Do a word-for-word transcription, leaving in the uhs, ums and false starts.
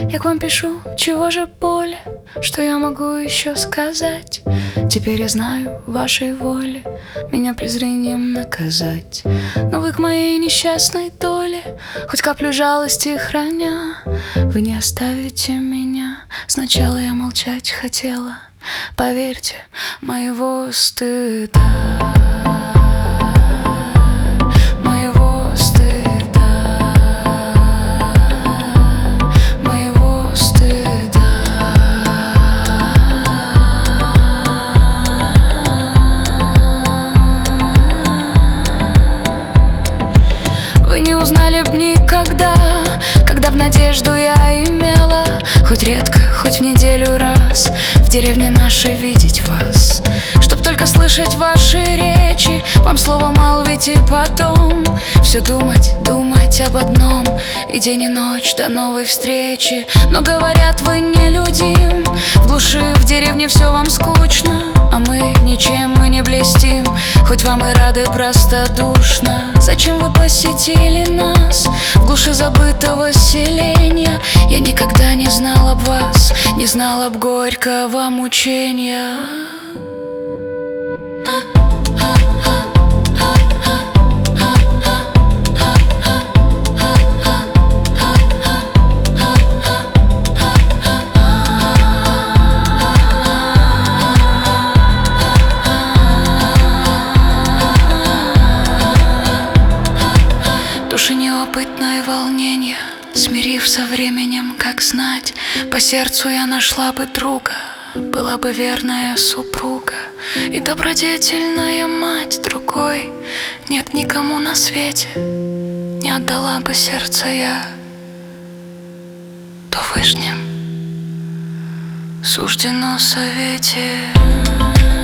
Я к вам пишу, чего же более, что я могу еще сказать? Теперь я знаю вашей воли меня презрением наказать. Но вы к моей несчастной доле хоть каплю жалости храня, вы не оставите меня. Сначала я молчать хотела, поверьте, моего стыда. Вы не узнали б никогда, когда в надежду я имела хоть редко, хоть в неделю раз в деревне нашей видеть вас, чтоб только слышать ваши речи. Вам слова молвить и потом все думать, думать об одном, и день и ночь до новой встречи. Но говорят, вы не людим, в глуши в деревне все вам скучно, а мы ничем мы не блестим, хоть вам и рады простодушно. Зачем вы посетили нас в глуши забытого селения? Я никогда не знал об вас, не знал об горького мучения. Души неопытное волнение, смирив со временем, как знать, по сердцу я нашла бы друга, была бы верная супруга и добродетельная мать. Другой нет никому на свете, не отдала бы сердце я. То Вышним суждено совете.